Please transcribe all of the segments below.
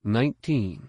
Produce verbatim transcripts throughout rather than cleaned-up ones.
Nineteen.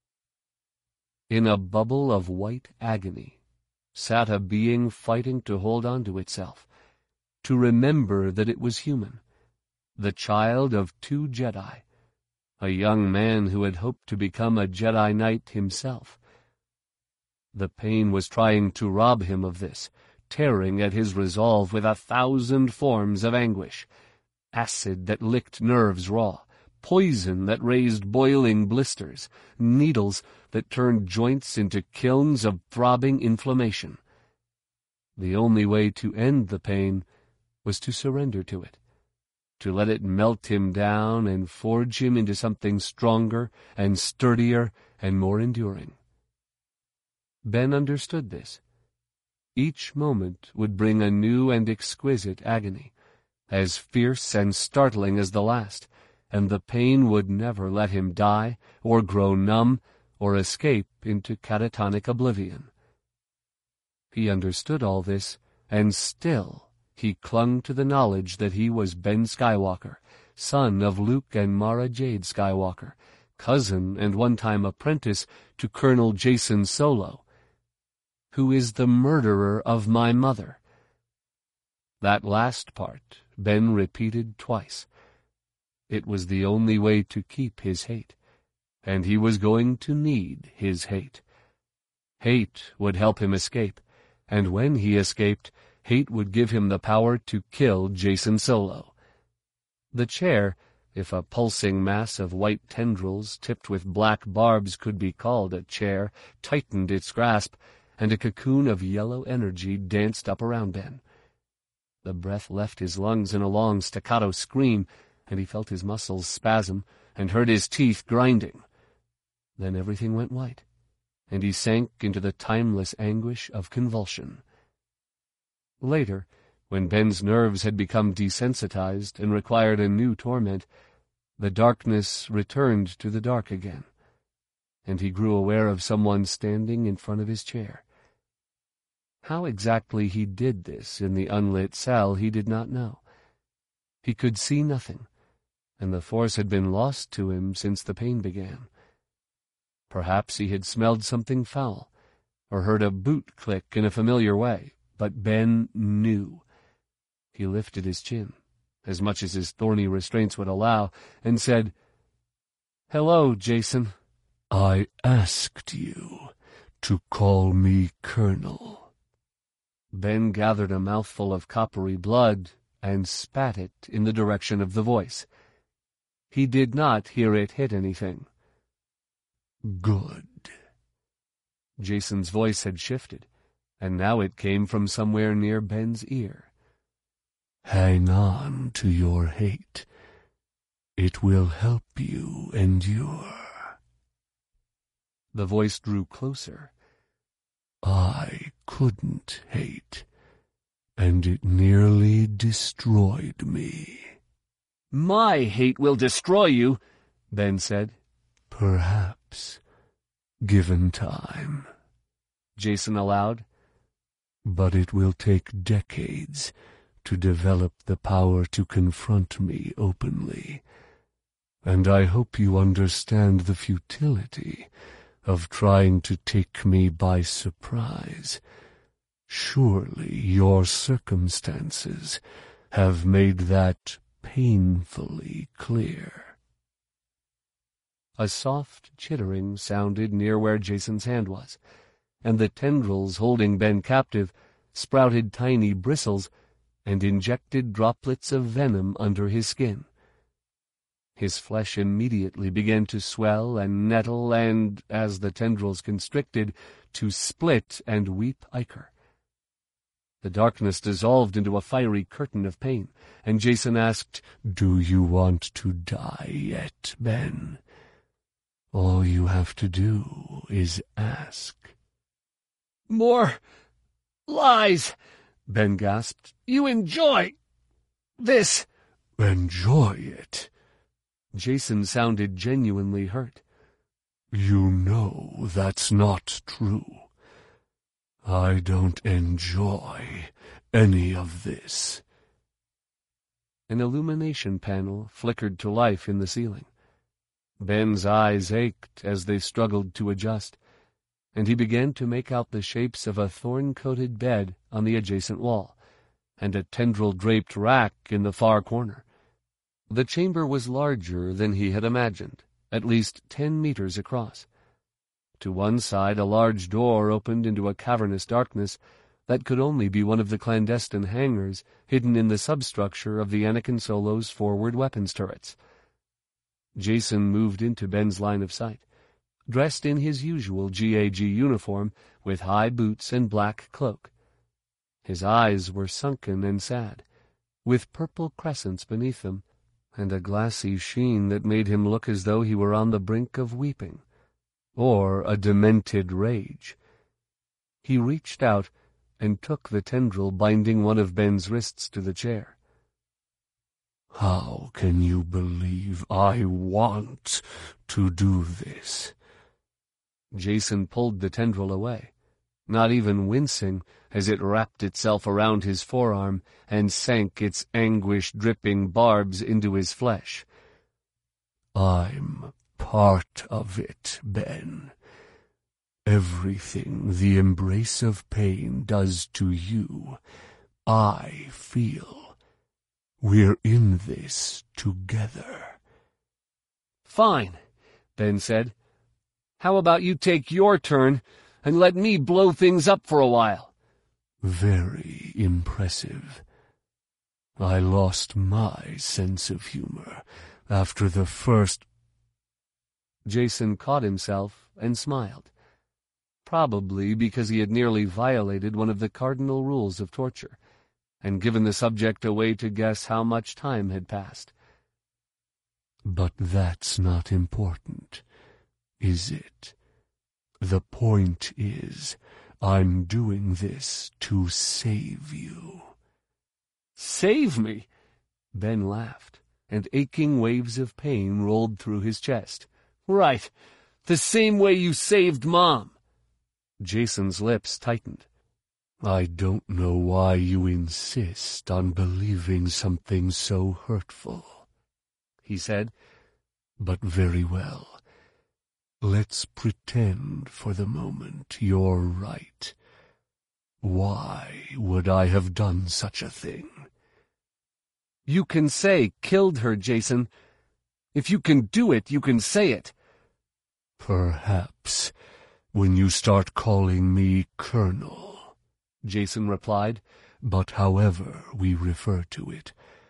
In a bubble of white agony sat a being fighting to hold on to itself, to remember that it was human, the child of two Jedi, a young man who had hoped to become a Jedi Knight himself. The pain was trying to rob him of this, tearing at his resolve with a thousand forms of anguish, acid that licked nerves raw, poison that raised boiling blisters, needles that turned joints into kilns of throbbing inflammation. The only way to end the pain was to surrender to it, to let it melt him down and forge him into something stronger and sturdier and more enduring. Ben understood this. Each moment would bring a new and exquisite agony, as fierce and startling as the last, and the pain would never let him die, or grow numb, or escape into catatonic oblivion. He understood all this, and still he clung to the knowledge that he was Ben Skywalker, son of Luke and Mara Jade Skywalker, cousin and one-time apprentice to Colonel Jacen Solo, who is the murderer of my mother. That last part Ben repeated twice. It was the only way to keep his hate, and he was going to need his hate. Hate would help him escape, and when he escaped, hate would give him the power to kill Jacen Solo. The chair, if a pulsing mass of white tendrils tipped with black barbs could be called a chair, tightened its grasp, and a cocoon of yellow energy danced up around Ben. The breath left his lungs in a long staccato scream, and he felt his muscles spasm and heard his teeth grinding. Then everything went white, and he sank into the timeless anguish of convulsion. Later, when Ben's nerves had become desensitized and required a new torment, the darkness returned to the dark again, and he grew aware of someone standing in front of his chair. How exactly he did this in the unlit cell he did not know. He could see nothing, and the Force had been lost to him since the pain began. Perhaps he had smelled something foul, or heard a boot click in a familiar way, but Ben knew. He lifted his chin, as much as his thorny restraints would allow, and said, "Hello, Jacen." "I asked you to call me Colonel." Ben gathered a mouthful of coppery blood and spat it in the direction of the voice. He did not hear it hit anything. "Good." Jacen's voice had shifted, and now it came from somewhere near Ben's ear. "Hang on to your hate. It will help you endure." The voice drew closer. "I couldn't hate, and it nearly destroyed me." "My hate will destroy you," Ben said. "Perhaps, given time," Jacen allowed. "But it will take decades to develop the power to confront me openly, and I hope you understand the futility of trying to take me by surprise. Surely your circumstances have made that painfully clear." A soft chittering sounded near where Jacen's hand was, and the tendrils holding Ben captive sprouted tiny bristles and injected droplets of venom under his skin. His flesh immediately began to swell and nettle and, as the tendrils constricted, to split and weep ichor. The darkness dissolved into a fiery curtain of pain, and Jacen asked, "Do you want to die yet, Ben? All you have to do is ask." "More lies," Ben gasped. "You enjoy this." "Enjoy it?" Jacen sounded genuinely hurt. "You know that's not true. I don't enjoy any of this." An illumination panel flickered to life in the ceiling. Ben's eyes ached as they struggled to adjust, and he began to make out the shapes of a thorn-coated bed on the adjacent wall, and a tendril-draped rack in the far corner. The chamber was larger than he had imagined, at least ten meters across. To one side a large door opened into a cavernous darkness that could only be one of the clandestine hangars hidden in the substructure of the Anakin Solo's forward weapons turrets. Jacen moved into Ben's line of sight, dressed in his usual G A G uniform with high boots and black cloak. His eyes were sunken and sad, with purple crescents beneath them, and a glassy sheen that made him look as though he were on the brink of weeping, or a demented rage. He reached out and took the tendril binding one of Ben's wrists to the chair. "How can you believe I want to do this?" Jacen pulled the tendril away, not even wincing as it wrapped itself around his forearm and sank its anguish-dripping barbs into his flesh. "I'm part of it, Ben. Everything the embrace of pain does to you, I feel. We're in this together." "Fine," Ben said. "How about you take your turn and let me blow things up for a while?" Very impressive. I lost my sense of humor after the first... Jacen caught himself and smiled, probably because he had nearly violated one of the cardinal rules of torture, and given the subject a way to guess how much time had passed. But that's not important, is it? The point is, I'm doing this to save you. "Save me?" Ben laughed, and aching waves of pain rolled through his chest. "Right, the same way you saved Mom." Jacen's lips tightened. I don't know why you insist on believing something so hurtful, he said. But very well. Let's pretend for the moment you're right. Why would I have done such a thing? You can say killed her, Jacen. If you can do it, you can say it. Perhaps when you start calling me Colonel, Jacen replied. But however we refer to it,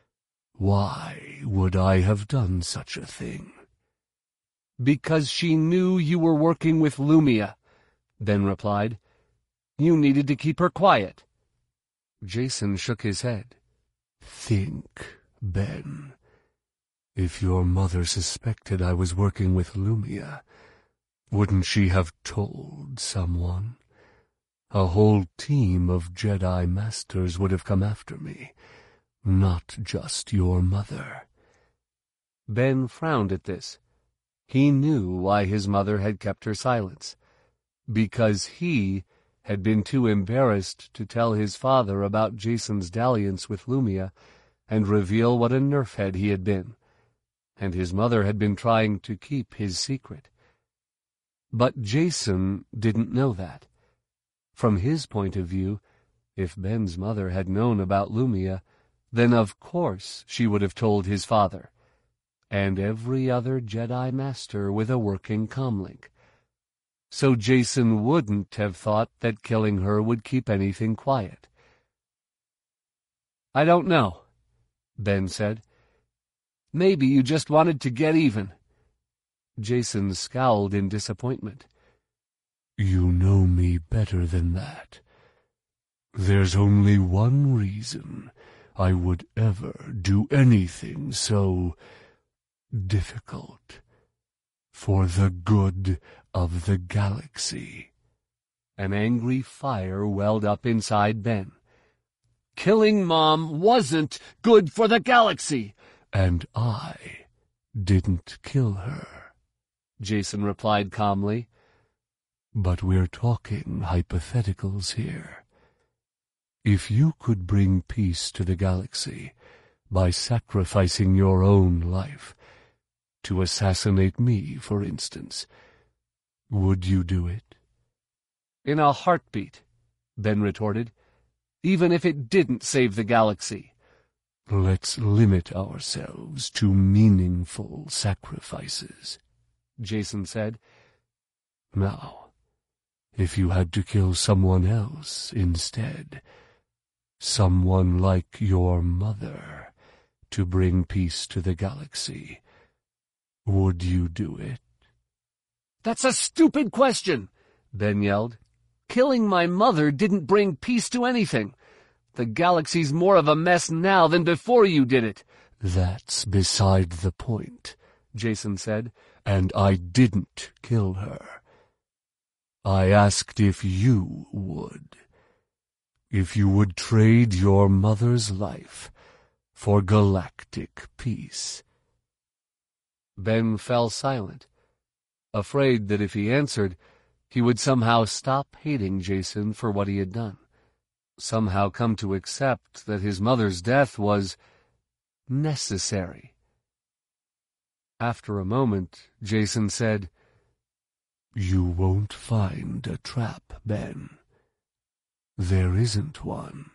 why would I have done such a thing? Because she knew you were working with Lumia, Ben replied. You needed to keep her quiet. Jacen shook his head. Think, Ben. If your mother suspected I was working with Lumia, wouldn't she have told someone? A whole team of Jedi Masters would have come after me, not just your mother. Ben frowned at this. He knew why his mother had kept her silence, because he had been too embarrassed to tell his father about Jacen's dalliance with Lumia and reveal what a nerfhead he had been, and his mother had been trying to keep his secret. But Jacen didn't know that. From his point of view, if Ben's mother had known about Lumia, then of course she would have told his father, and every other Jedi Master with a working comlink. So Jacen wouldn't have thought that killing her would keep anything quiet. I don't know, Ben said. Maybe you just wanted to get even. Jacen scowled in disappointment. You know me better than that. There's only one reason I would ever do anything so difficult. For the good of the galaxy. An angry fire welled up inside Ben. Killing Mom wasn't good for the galaxy. And I didn't kill her, Jacen replied calmly. But we're talking hypotheticals here. If you could bring peace to the galaxy by sacrificing your own life, To assassinate me, for instance. Would you do it? In a heartbeat, Ben retorted, even if it didn't save the galaxy. Let's limit ourselves to meaningful sacrifices, Jacen said. Now, if you had to kill someone else instead, someone like your mother, to bring peace to the galaxy, would you do it? That's a stupid question, Ben yelled. Killing my mother didn't bring peace to anything. The galaxy's more of a mess now than before you did it. That's beside the point, Jacen said. And I didn't kill her. I asked if you would. If you would trade your mother's life for galactic peace. Ben fell silent, afraid that if he answered, he would somehow stop hating Jacen for what he had done, somehow come to accept that his mother's death was necessary. After a moment, Jacen said, You won't find a trap, Ben. There isn't one.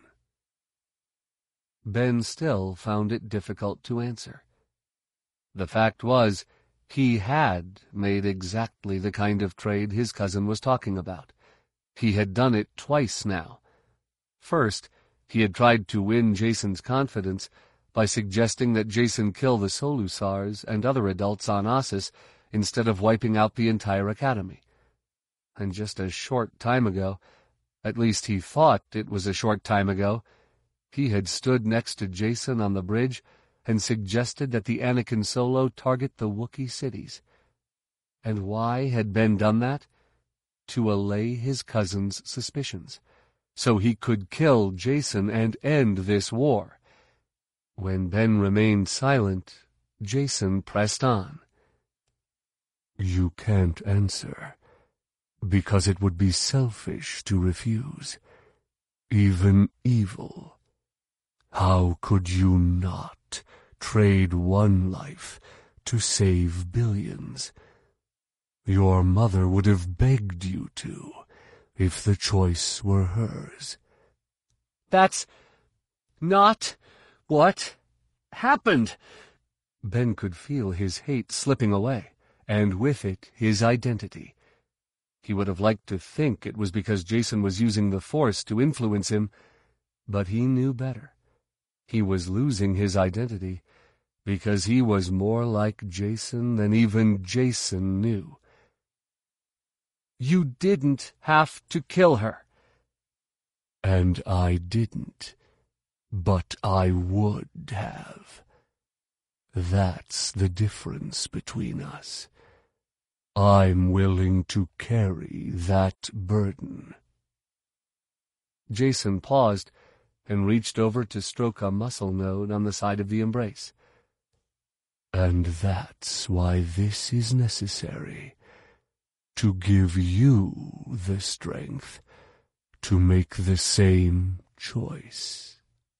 Ben still found it difficult to answer. The fact was, he had made exactly the kind of trade his cousin was talking about. He had done it twice now. First, he had tried to win Jacen's confidence by suggesting that Jacen kill the Solusars and other adults on Ossus instead of wiping out the entire academy. And just a short time ago, at least he thought it was a short time ago, he had stood next to Jacen on the bridge and suggested that the Anakin Solo target the Wookiee cities. And why had Ben done that? To allay his cousin's suspicions, so he could kill Jacen and end this war. When Ben remained silent, Jacen pressed on. You can't answer, because it would be selfish to refuse, even evil. How could you not trade one life to save billions? Your mother would have begged you to, if the choice were hers. That's not what happened. Ben could feel his hate slipping away, and with it his identity. He would have liked to think it was because Jacen was using the Force to influence him, but he knew better. He was losing his identity because he was more like Jacen than even Jacen knew. You didn't have to kill her. And I didn't, but I would have. That's the difference between us. I'm willing to carry that burden. Jacen paused and reached over to stroke a muscle node on the side of the embrace. And that's why this is necessary, to give you the strength to make the same choice.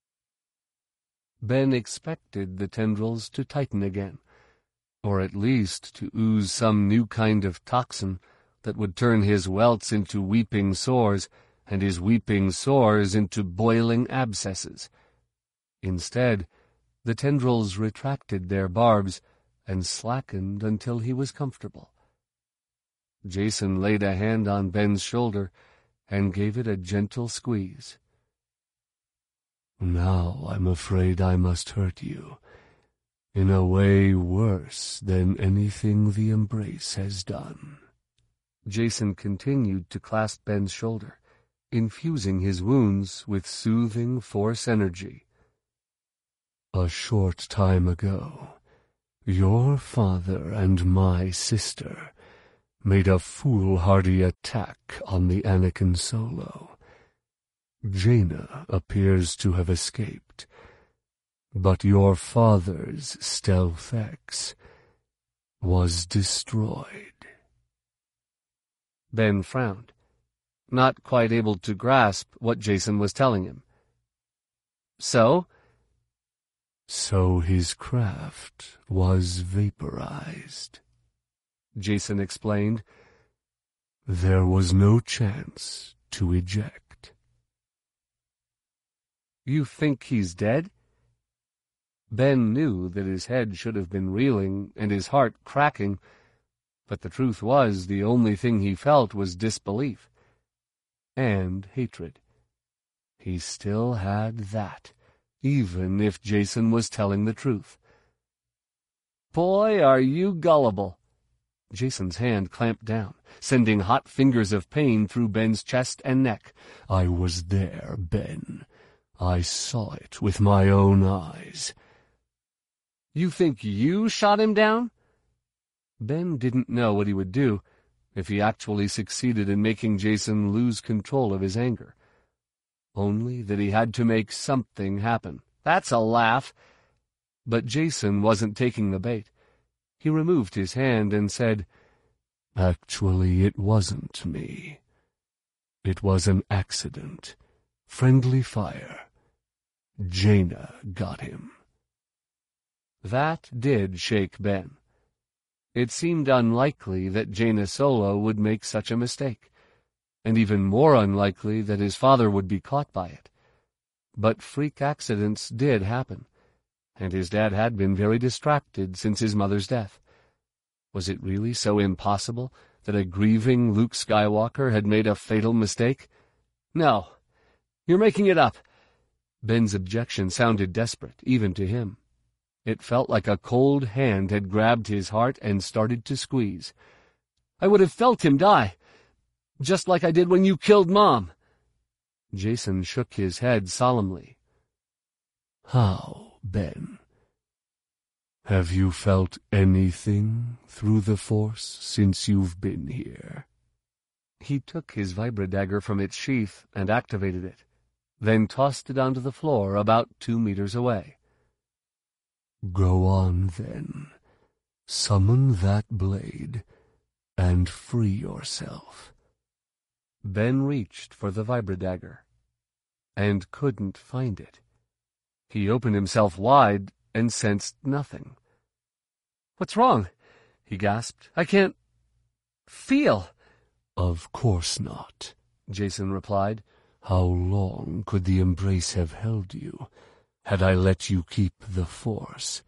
Ben expected the tendrils to tighten again, or at least to ooze some new kind of toxin that would turn his welts into weeping sores and his weeping sores into boiling abscesses. Instead, the tendrils retracted their barbs and slackened until he was comfortable. Jacen laid a hand on Ben's shoulder and gave it a gentle squeeze. Now I'm afraid I must hurt you, in a way worse than anything the embrace has done. Jacen continued to clasp Ben's shoulder, infusing his wounds with soothing Force energy. A short time ago, your father and my sister made a foolhardy attack on the Anakin Solo. Jaina appears to have escaped, but your father's Stealth X was destroyed. Ben frowned, not quite able to grasp what Jacen was telling him. So? So his craft was vaporized, Jason explained. There was no chance to eject. You think he's dead? Ben knew that his head should have been reeling and his heart cracking, but the truth was the only thing he felt was disbelief and hatred. He still had that, even if Jason was telling the truth. Boy, are you gullible. Jason's hand clamped down, sending hot fingers of pain through Ben's chest and neck. I was there, Ben. I saw it with my own eyes. You think you shot him down? Ben didn't know what he would do if he actually succeeded in making Jason lose control of his anger. Only that he had to make something happen. That's a laugh. But Jason wasn't taking the bait. He removed his hand and said, Actually, it wasn't me. It was an accident. Friendly fire. Jaina got him. That did shake Ben. It seemed unlikely that Jaina Solo would make such a mistake, and even more unlikely that his father would be caught by it. But freak accidents did happen, and his dad had been very distracted since his mother's death. Was it really so impossible that a grieving Luke Skywalker had made a fatal mistake? No, you're making it up. Ben's objection sounded desperate, even to him. It felt like a cold hand had grabbed his heart and started to squeeze. I would have felt him die, just like I did when you killed Mom. Jason shook his head solemnly. How, Ben? Have you felt anything through the Force since you've been here? He took his vibradagger from its sheath and activated it, then tossed it onto the floor about two meters away. Go on, then. Summon that blade, and free yourself. Ben reached for the vibradagger, and couldn't find it. He opened himself wide and sensed nothing. What's wrong? He gasped. I can't feel. Of course not, Jason replied. How long could the embrace have held you? Had I let you keep the Force?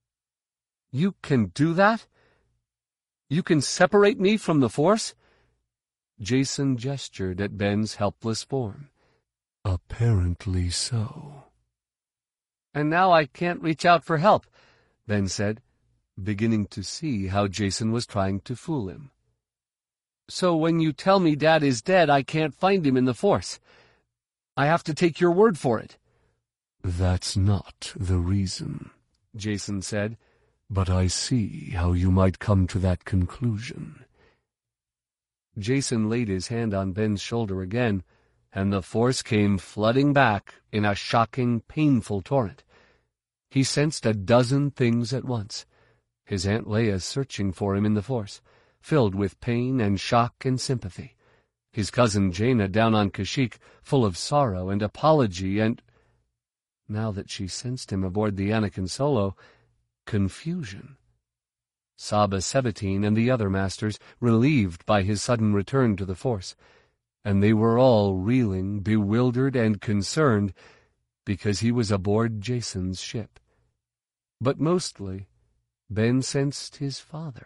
You can do that? You can separate me from the Force? Jason gestured at Ben's helpless form. Apparently so. And now I can't reach out for help, Ben said, beginning to see how Jason was trying to fool him. So when you tell me Dad is dead, I can't find him in the Force. I have to take your word for it. That's not the reason, Jason said. But I see how you might come to that conclusion. Jason laid his hand on Ben's shoulder again, and the Force came flooding back in a shocking, painful torrent. He sensed a dozen things at once. His Aunt Leia searching for him in the Force, filled with pain and shock and sympathy. His cousin Jaina down on Kashyyyk, full of sorrow and apology and... Now that she sensed him aboard the Anakin Solo, confusion. Saba Sebatine and the other masters, relieved by his sudden return to the Force, and they were all reeling, bewildered, and concerned because he was aboard Jason's ship. But mostly, Ben sensed his father.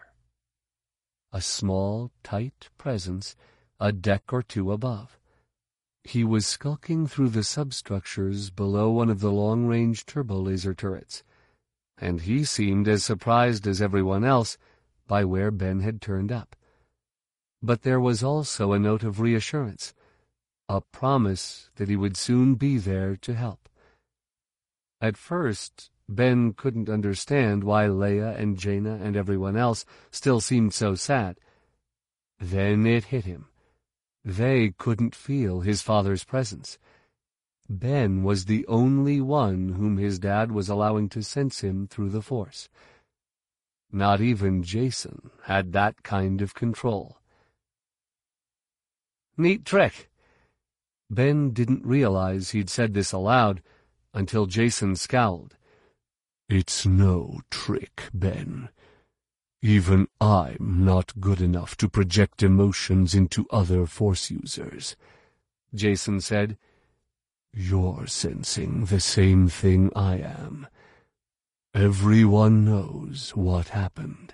A small, tight presence, a deck or two above. He was skulking through the substructures below one of the long-range turbo-laser turrets, and he seemed as surprised as everyone else by where Ben had turned up. But there was also a note of reassurance, a promise that he would soon be there to help. At first, Ben couldn't understand why Leia and Jaina and everyone else still seemed so sad. Then it hit him. They couldn't feel his father's presence. Ben was the only one whom his dad was allowing to sense him through the Force. Not even Jason had that kind of control. Neat trick. Ben didn't realize he'd said this aloud until Jason scowled. It's no trick, Ben. Even I'm not good enough to project emotions into other Force users, Jacen said. You're sensing the same thing I am. Everyone knows what happened.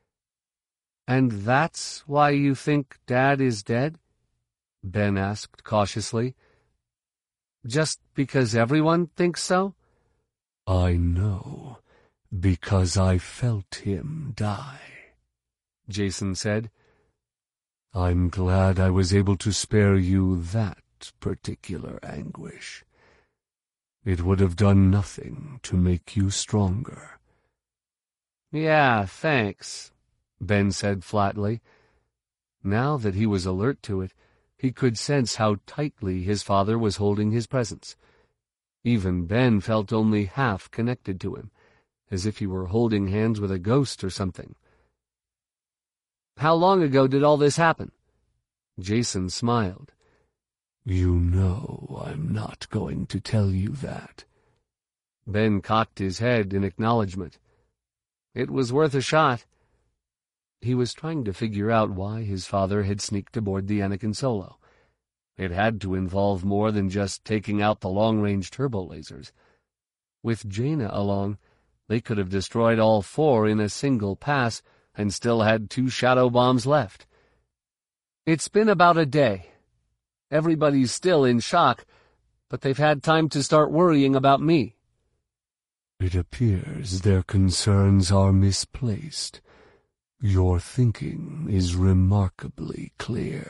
And that's why you think Dad is dead? Ben asked cautiously. Just because everyone thinks so? I know, because I felt him die, Jacen said. I'm glad I was able to spare you that particular anguish. It would have done nothing to make you stronger. Yeah, thanks, Ben said flatly. Now that he was alert to it, he could sense how tightly his father was holding his presence. Even Ben felt only half connected to him, as if he were holding hands with a ghost or something. How long ago did all this happen? Jacen smiled. You know I'm not going to tell you that. Ben cocked his head in acknowledgement. It was worth a shot. He was trying to figure out why his father had sneaked aboard the Anakin Solo. It had to involve more than just taking out the long-range turbo lasers. With Jaina along, they could have destroyed all four in a single pass and still had two shadow bombs left. It's been about a day. Everybody's still in shock, but they've had time to start worrying about me. It appears their concerns are misplaced. Your thinking is remarkably clear.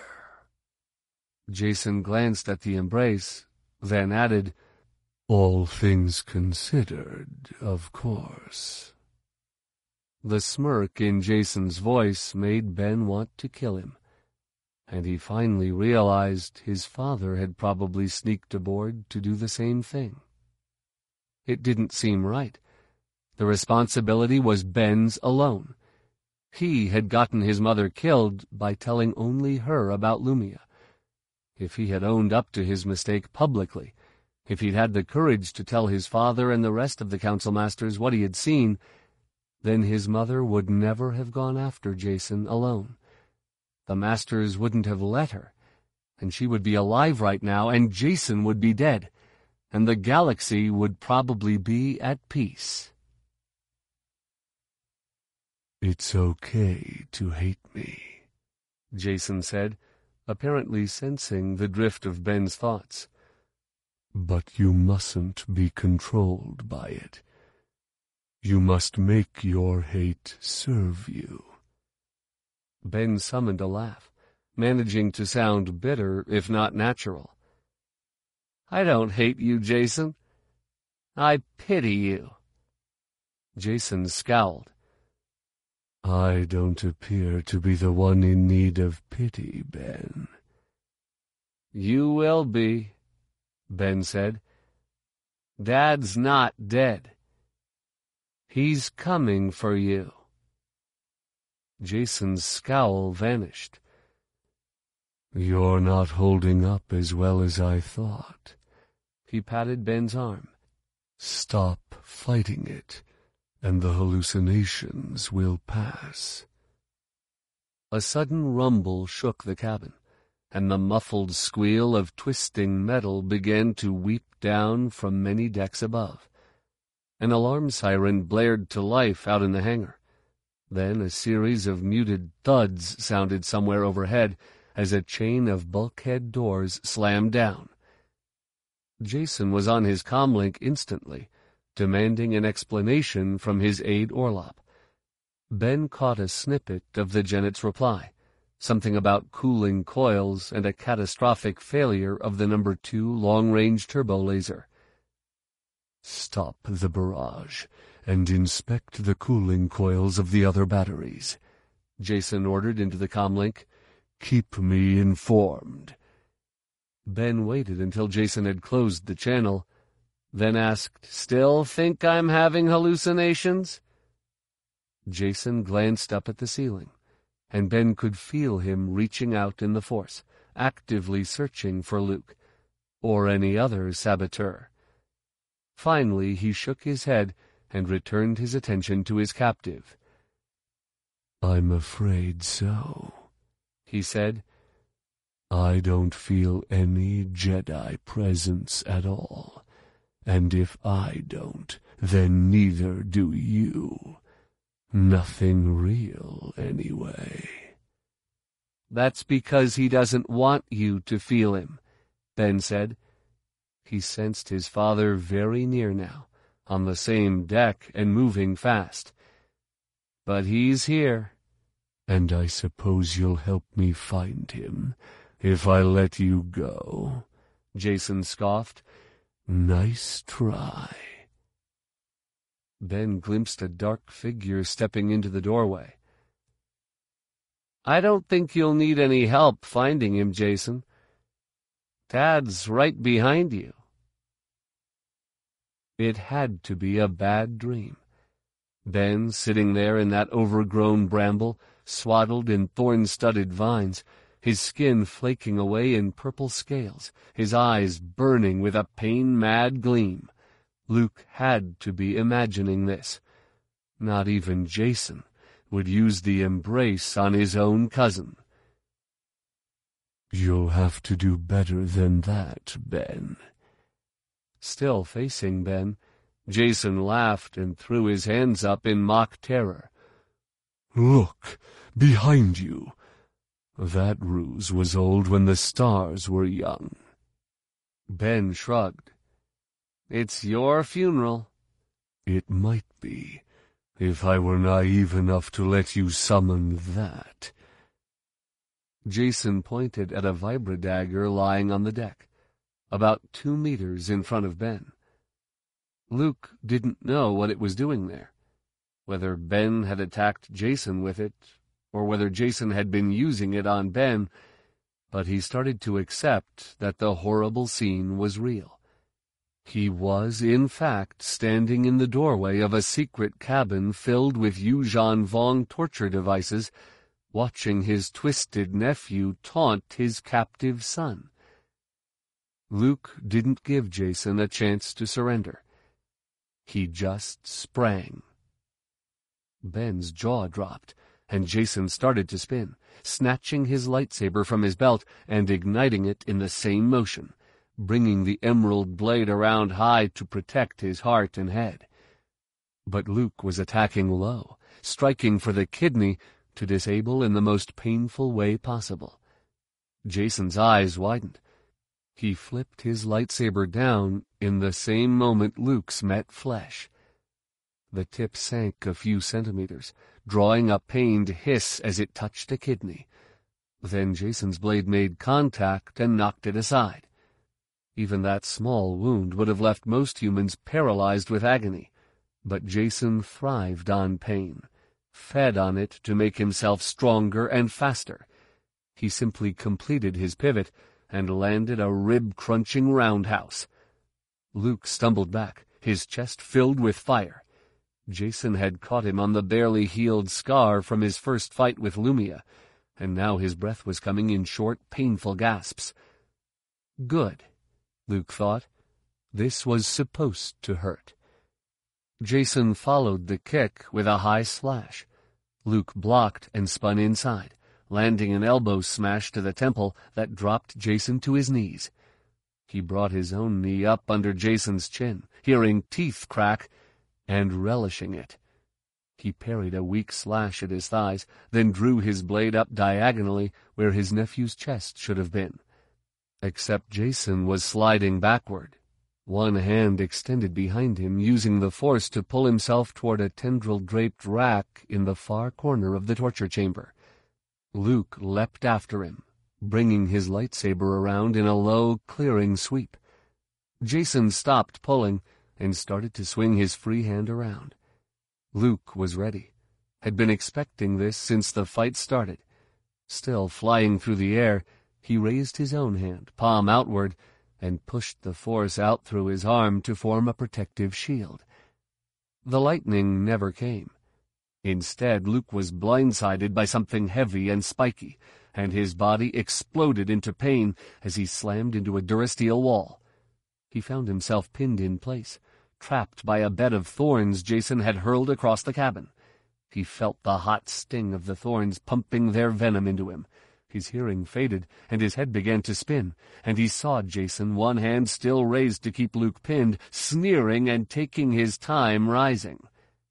Jacen glanced at the embrace, then added, All things considered, of course. The smirk in Jacen's voice made Ben want to kill him, and he finally realized his father had probably sneaked aboard to do the same thing. It didn't seem right. The responsibility was Ben's alone. He had gotten his mother killed by telling only her about Lumiya. If he had owned up to his mistake publicly, if he'd had the courage to tell his father and the rest of the Council Masters what he had seen, then his mother would never have gone after Jacen alone. The Masters wouldn't have let her, and she would be alive right now, and Jacen would be dead, and the galaxy would probably be at peace. It's okay to hate me, Jacen said, apparently sensing the drift of Ben's thoughts. But you mustn't be controlled by it. You must make your hate serve you. Ben summoned a laugh, managing to sound bitter, if not natural. I don't hate you, Jacen. I pity you. Jacen scowled. I don't appear to be the one in need of pity, Ben. You will be, Ben said. Dad's not dead. He's coming for you. Jacen's scowl vanished. You're not holding up as well as I thought. He patted Ben's arm. Stop fighting it, and the hallucinations will pass. A sudden rumble shook the cabin, and the muffled squeal of twisting metal began to weep down from many decks above. An alarm siren blared to life out in the hangar. Then a series of muted thuds sounded somewhere overhead as a chain of bulkhead doors slammed down. Jacen was on his comlink instantly, demanding an explanation from his aide Orlop. Ben caught a snippet of the Genet's reply, something about cooling coils and a catastrophic failure of the number two long-range turbo laser. Stop the barrage and inspect the cooling coils of the other batteries, Jacen ordered into the comlink. Keep me informed. Ben waited until Jacen had closed the channel, then asked, Still think I'm having hallucinations? Jacen glanced up at the ceiling, and Ben could feel him reaching out in the Force, actively searching for Luke, or any other saboteur. Finally he shook his head and returned his attention to his captive. "I'm afraid so," he said. "I don't feel any Jedi presence at all, and if I don't, then neither do you. Nothing real, anyway." "That's because he doesn't want you to feel him," Ben said. He sensed his father very near now, on the same deck and moving fast. "But he's here." "And I suppose you'll help me find him, if I let you go," Jacen scoffed. "Nice try." Ben glimpsed a dark figure stepping into the doorway. "I don't think you'll need any help finding him, Jacen. Dad's right behind you." It had to be a bad dream. Ben, sitting there in that overgrown bramble, swaddled in thorn-studded vines, his skin flaking away in purple scales, his eyes burning with a pain-mad gleam. Luke had to be imagining this. Not even Jacen would use the embrace on his own cousin. "You'll have to do better than that, Ben." Still facing Ben, Jacen laughed and threw his hands up in mock terror. "Look, behind you. That ruse was old when the stars were young." Ben shrugged. "It's your funeral." "It might be, if I were naive enough to let you summon that." Jacen pointed at a vibradagger lying on the deck, about two meters in front of Ben. Luke didn't know what it was doing there, whether Ben had attacked Jacen with it, or whether Jacen had been using it on Ben, but he started to accept that the horrible scene was real. He was, in fact, standing in the doorway of a secret cabin filled with Yuuzhan Vong torture devices, watching his twisted nephew taunt his captive son. Luke didn't give Jacen a chance to surrender. He just sprang. Ben's jaw dropped, and Jacen started to spin, snatching his lightsaber from his belt and igniting it in the same motion, bringing the emerald blade around high to protect his heart and head. But Luke was attacking low, striking for the kidney to disable in the most painful way possible. Jacen's eyes widened. He flipped his lightsaber down in the same moment Luke's met flesh. The tip sank a few centimeters, drawing a pained hiss as it touched a kidney. Then Jacen's blade made contact and knocked it aside. Even that small wound would have left most humans paralyzed with agony, but Jacen thrived on pain, fed on it to make himself stronger and faster. He simply completed his pivot and landed a rib-crunching roundhouse. Luke stumbled back, his chest filled with fire. Jacen had caught him on the barely healed scar from his first fight with Lumiya, and now his breath was coming in short, painful gasps. Good, Luke thought. This was supposed to hurt. Jacen followed the kick with a high slash. Luke blocked and spun inside, landing an elbow smash to the temple that dropped Jacen to his knees. He brought his own knee up under Jacen's chin, hearing teeth crack, and relishing it. He parried a weak slash at his thighs, then drew his blade up diagonally where his nephew's chest should have been. Except Jacen was sliding backward, one hand extended behind him, using the force to pull himself toward a tendril-draped rack in the far corner of the torture chamber. Luke leapt after him, bringing his lightsaber around in a low, clearing sweep. Jacen stopped pulling and started to swing his free hand around. Luke was ready, had been expecting this since the fight started. Still flying through the air, he raised his own hand, palm outward, and pushed the force out through his arm to form a protective shield. The lightning never came. Instead, Luke was blindsided by something heavy and spiky, and his body exploded into pain as he slammed into a durasteel wall. He found himself pinned in place, trapped by a bed of thorns Jason had hurled across the cabin. He felt the hot sting of the thorns pumping their venom into him. His hearing faded, and his head began to spin, and he saw Jason, one hand still raised to keep Luke pinned, sneering and taking his time rising.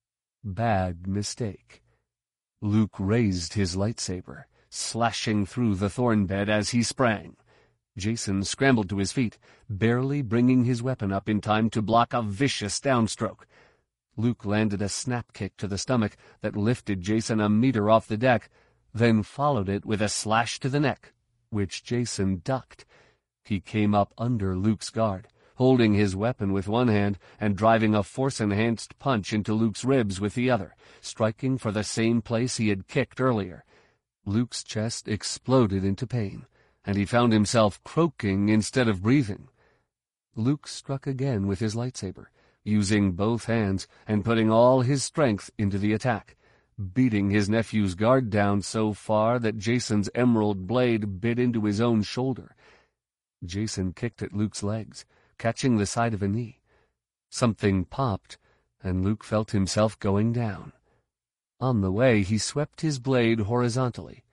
Bad mistake. Luke raised his lightsaber, slashing through the thorn bed as he sprang. Jason scrambled to his feet, barely bringing his weapon up in time to block a vicious downstroke. Luke landed a snap kick to the stomach that lifted Jason a meter off the deck, then followed it with a slash to the neck, which Jason ducked. He came up under Luke's guard, holding his weapon with one hand and driving a force-enhanced punch into Luke's ribs with the other, striking for the same place he had kicked earlier. Luke's chest exploded into pain, and he found himself croaking instead of breathing. Luke struck again with his lightsaber, using both hands and putting all his strength into the attack, beating his nephew's guard down so far that Jason's emerald blade bit into his own shoulder. Jason kicked at Luke's legs, catching the side of a knee. Something popped, and Luke felt himself going down. On the way, he swept his blade horizontally.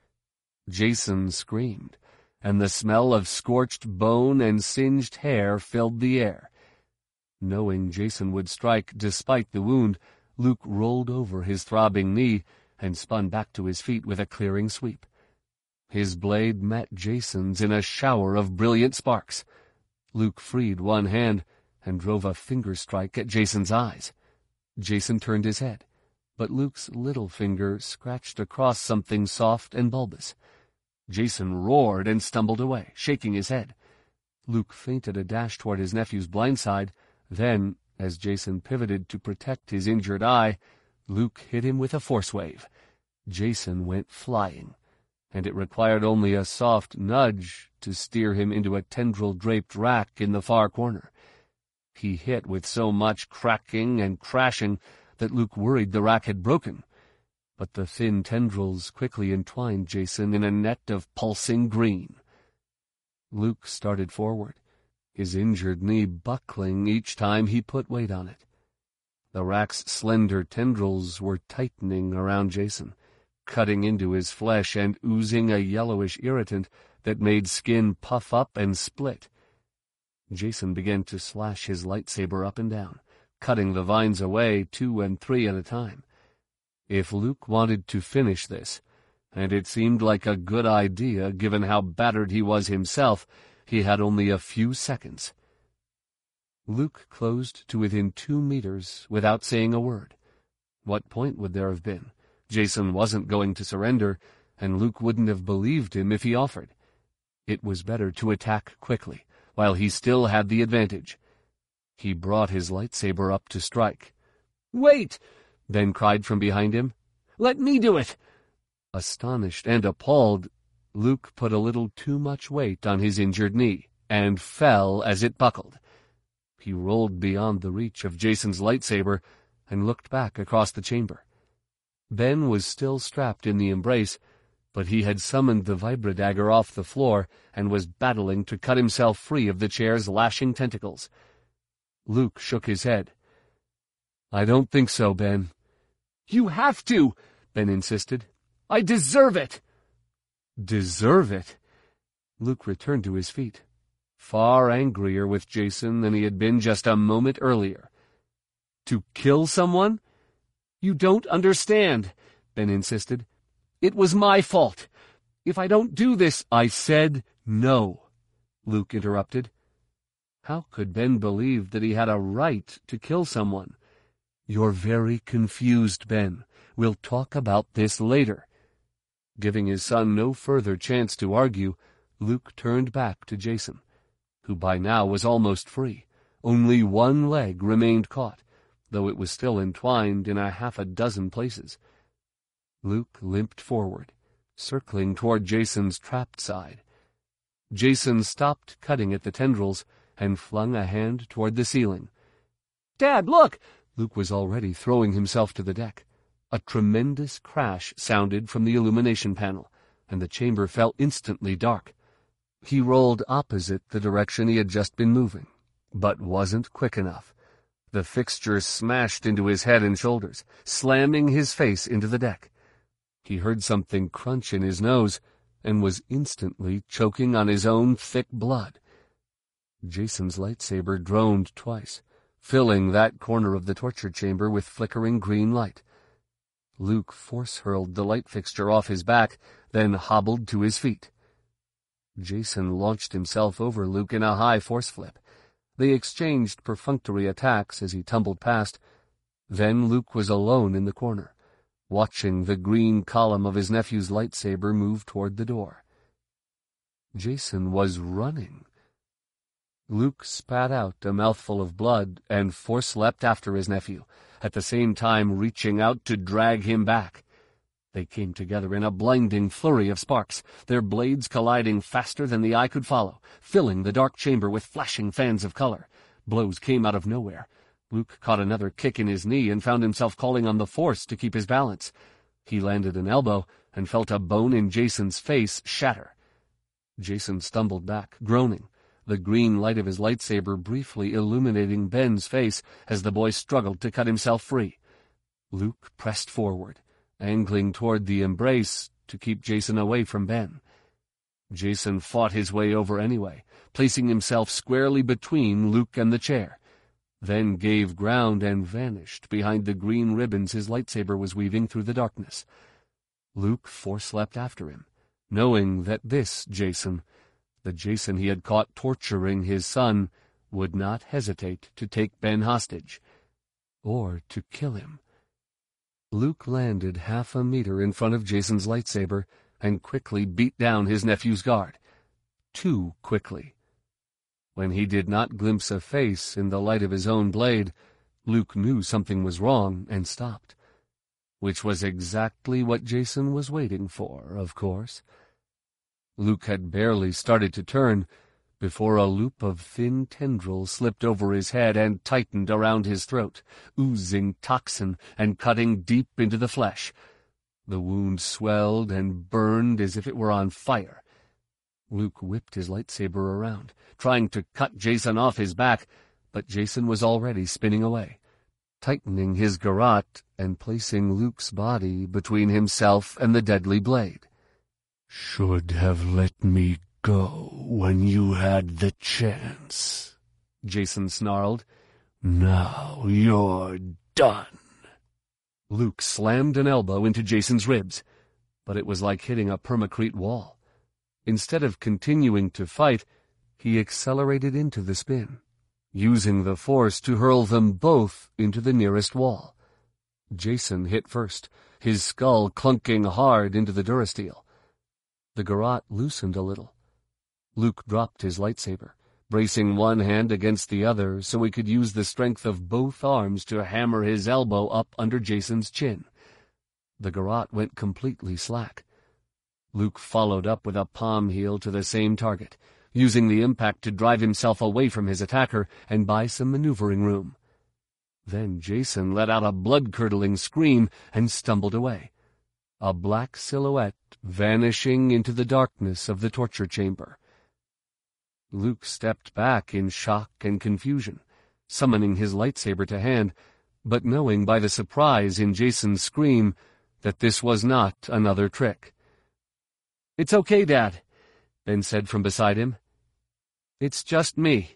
Jason screamed, and the smell of scorched bone and singed hair filled the air. Knowing Jason would strike despite the wound, Luke rolled over his throbbing knee and spun back to his feet with a clearing sweep. His blade met Jason's in a shower of brilliant sparks. Luke freed one hand and drove a finger strike at Jason's eyes. Jason turned his head, but Luke's little finger scratched across something soft and bulbous. Jason roared and stumbled away, shaking his head. Luke feinted a dash toward his nephew's blind side. Then, as Jason pivoted to protect his injured eye, Luke hit him with a force wave. Jason went flying, and it required only a soft nudge to steer him into a tendril-draped rack in the far corner. He hit with so much cracking and crashing that Luke worried the rack had broken, but the thin tendrils quickly entwined Jason in a net of pulsing green. Luke started forward, his injured knee buckling each time he put weight on it. The rack's slender tendrils were tightening around Jason, cutting into his flesh and oozing a yellowish irritant that made skin puff up and split. Jason began to slash his lightsaber up and down, cutting the vines away two and three at a time. If Luke wanted to finish this, and it seemed like a good idea given how battered he was himself, he had only a few seconds. Luke closed to within two meters without saying a word. What point would there have been? Jason wasn't going to surrender, and Luke wouldn't have believed him if he offered. It was better to attack quickly, while he still had the advantage. He brought his lightsaber up to strike. "Wait!" Ben cried from behind him. "Let me do it!" Astonished and appalled, Luke put a little too much weight on his injured knee, and fell as it buckled. He rolled beyond the reach of Jason's lightsaber and looked back across the chamber. Ben was still strapped in the embrace, but he had summoned the vibradagger off the floor and was battling to cut himself free of the chair's lashing tentacles. Luke shook his head. "I don't think so, Ben." "You have to," Ben insisted. "I deserve it." Deserve it? Luke returned to his feet, far angrier with Jason than he had been just a moment earlier. "To kill someone?" "You don't understand," Ben insisted. "It was my fault. If I don't do this—" "I said no," Luke interrupted. How could Ben believe that he had a right to kill someone? "You're very confused, Ben. We'll talk about this later." Giving his son no further chance to argue, Luke turned back to Jason, who by now was almost free. Only one leg remained caught, though it was still entwined in a half a dozen places. Luke limped forward, circling toward Jason's trapped side. Jason stopped cutting at the tendrils and flung a hand toward the ceiling. "Dad, look!" Luke was already throwing himself to the deck. A tremendous crash sounded from the illumination panel, and the chamber fell instantly dark. He rolled opposite the direction he had just been moving, but wasn't quick enough. The fixture smashed into his head and shoulders, slamming his face into the deck. He heard something crunch in his nose and was instantly choking on his own thick blood. Jason's lightsaber droned twice, filling that corner of the torture chamber with flickering green light. Luke force-hurled the light fixture off his back, then hobbled to his feet. Jason launched himself over Luke in a high force flip. They exchanged perfunctory attacks as he tumbled past. Then Luke was alone in the corner, watching the green column of his nephew's lightsaber move toward the door. Jason was running. Luke spat out a mouthful of blood and force-leapt after his nephew, at the same time reaching out to drag him back. They came together in a blinding flurry of sparks, their blades colliding faster than the eye could follow, filling the dark chamber with flashing fans of color. Blows came out of nowhere. Luke caught another kick in his knee and found himself calling on the Force to keep his balance. He landed an elbow and felt a bone in Jason's face shatter. Jason stumbled back, groaning, the green light of his lightsaber briefly illuminating Ben's face as the boy struggled to cut himself free. Luke pressed forward, angling toward the embrace to keep Jason away from Ben. Jason fought his way over anyway, placing himself squarely between Luke and the chair, then gave ground and vanished behind the green ribbons his lightsaber was weaving through the darkness. Luke force-leapt after him, knowing that this Jason, the Jason he had caught torturing his son, would not hesitate to take Ben hostage, or to kill him. Luke landed half a meter in front of Jason's lightsaber and quickly beat down his nephew's guard. Too quickly. When he did not glimpse a face in the light of his own blade, Luke knew something was wrong and stopped. Which was exactly what Jason was waiting for, of course. Luke had barely started to turn before a loop of thin tendrils slipped over his head and tightened around his throat, oozing toxin and cutting deep into the flesh. The wound swelled and burned as if it were on fire. Luke whipped his lightsaber around, trying to cut Jason off his back, but Jason was already spinning away, tightening his garrote and placing Luke's body between himself and the deadly blade. "Should have let me go when you had the chance," Jason snarled. "Now you're done." Luke slammed an elbow into Jason's ribs, but it was like hitting a permacrete wall. Instead of continuing to fight, he accelerated into the spin, using the force to hurl them both into the nearest wall. Jason hit first, his skull clunking hard into the durasteel. The garrote loosened a little. Luke dropped his lightsaber, bracing one hand against the other so he could use the strength of both arms to hammer his elbow up under Jason's chin. The garrote went completely slack. Luke followed up with a palm heel to the same target, using the impact to drive himself away from his attacker and buy some maneuvering room. Then Jason let out a blood-curdling scream and stumbled away, a black silhouette vanishing into the darkness of the torture chamber. Luke stepped back in shock and confusion, summoning his lightsaber to hand, but knowing by the surprise in Jason's scream that this was not another trick. "It's okay, Dad," Ben said from beside him. "It's just me."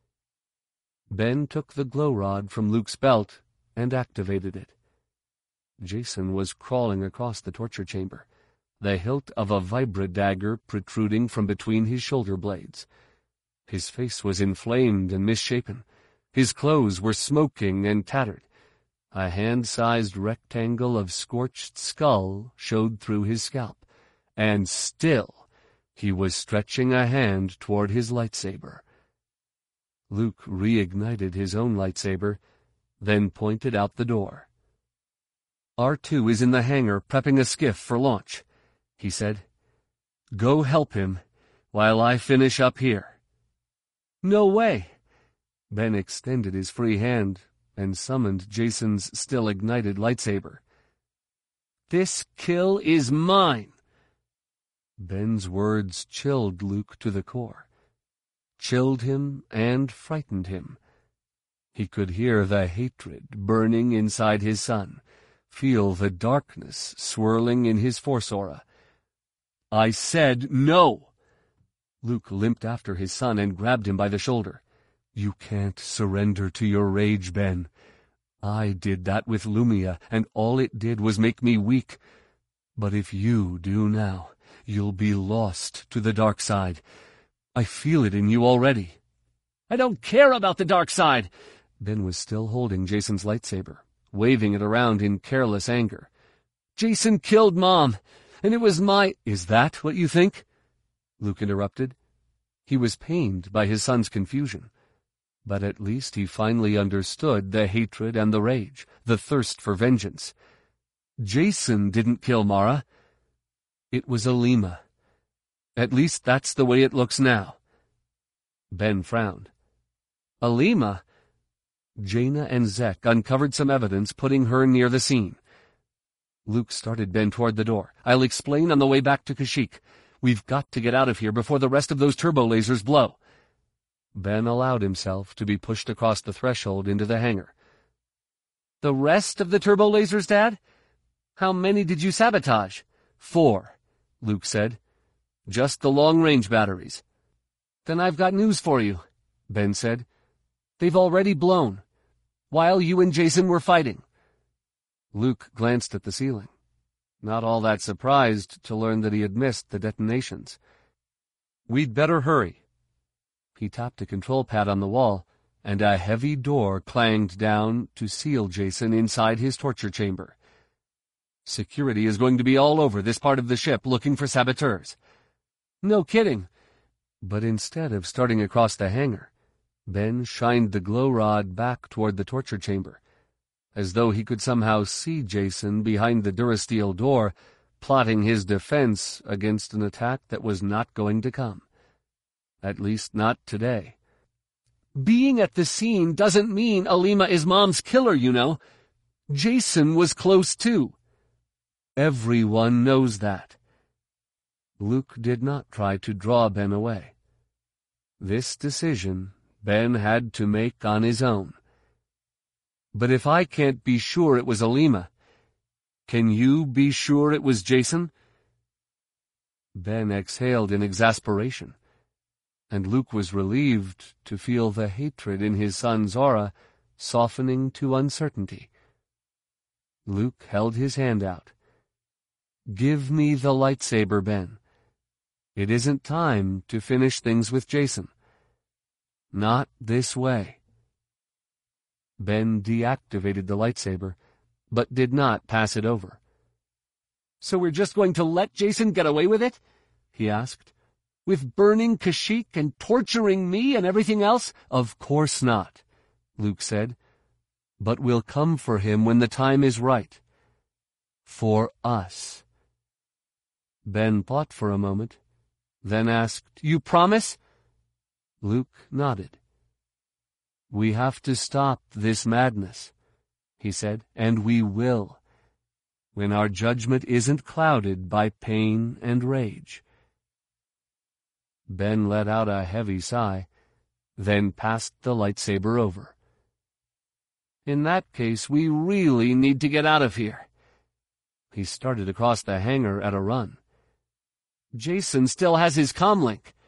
Ben took the glow rod from Luke's belt and activated it. Jason was crawling across the torture chamber, the hilt of a vibra dagger protruding from between his shoulder blades. His face was inflamed and misshapen. His clothes were smoking and tattered. A hand-sized rectangle of scorched skull showed through his scalp, and still he was stretching a hand toward his lightsaber. Luke reignited his own lightsaber, then pointed out the door. "R two is in the hangar prepping a skiff for launch," he said. "Go help him while I finish up here." "No way!" Ben extended his free hand and summoned Jason's still-ignited lightsaber. "This kill is mine!" Ben's words chilled Luke to the core, chilled him and frightened him. He could hear the hatred burning inside his son, feel the darkness swirling in his force aura. "I said no!" Luke limped after his son and grabbed him by the shoulder. "You can't surrender to your rage, Ben. I did that with Lumia, and all it did was make me weak. But if you do now, you'll be lost to the dark side. I feel it in you already." "I don't care about the dark side!" Ben was still holding Jason's lightsaber, waving it around in careless anger. "Jason killed Mom, and it was my—" "Is that what you think?" Luke interrupted. He was pained by his son's confusion, but at least he finally understood the hatred and the rage, the thirst for vengeance. "Jason didn't kill Mara. It was Alima. At least that's the way it looks now." Ben frowned. "Alima?" Jaina and Zek uncovered some evidence, putting her near the scene. Luke started Ben toward the door. "I'll explain on the way back to Kashyyyk. We've got to get out of here before the rest of those turbo lasers blow." Ben allowed himself to be pushed across the threshold into the hangar. "The rest of the turbo lasers, Dad? How many did you sabotage?" "Four," Luke said. "Just the long-range batteries." "Then I've got news for you," Ben said. "They've already blown, while you and Jason were fighting." Luke glanced at the ceiling, not all that surprised to learn that he had missed the detonations. "We'd better hurry." He tapped a control pad on the wall, and a heavy door clanged down to seal Jason inside his torture chamber. "Security is going to be all over this part of the ship looking for saboteurs." "No kidding." But instead of starting across the hangar, Ben shined the glow rod back toward the torture chamber, as though he could somehow see Jason behind the Durasteel door, plotting his defense against an attack that was not going to come. At least not today. "Being at the scene doesn't mean Alima is Mom's killer, you know. Jason was close too." "Everyone knows that." Luke did not try to draw Ben away. This decision Ben had to make on his own. "But if I can't be sure it was Alima, can you be sure it was Jason?" Ben exhaled in exasperation, and Luke was relieved to feel the hatred in his son's aura softening to uncertainty. Luke held his hand out. "Give me the lightsaber, Ben. It isn't time to finish things with Jason. Not this way." Ben deactivated the lightsaber, but did not pass it over. "So we're just going to let Jason get away with it?" he asked. "With burning Kashyyyk and torturing me and everything else?" "Of course not," Luke said. "But we'll come for him when the time is right. For us." Ben thought for a moment, then asked, "You promise?" Luke nodded. "We have to stop this madness," he said, "and we will, when our judgment isn't clouded by pain and rage." Ben let out a heavy sigh, then passed the lightsaber over. "In that case, we really need to get out of here." He started across the hangar at a run. "Jason still has his comlink.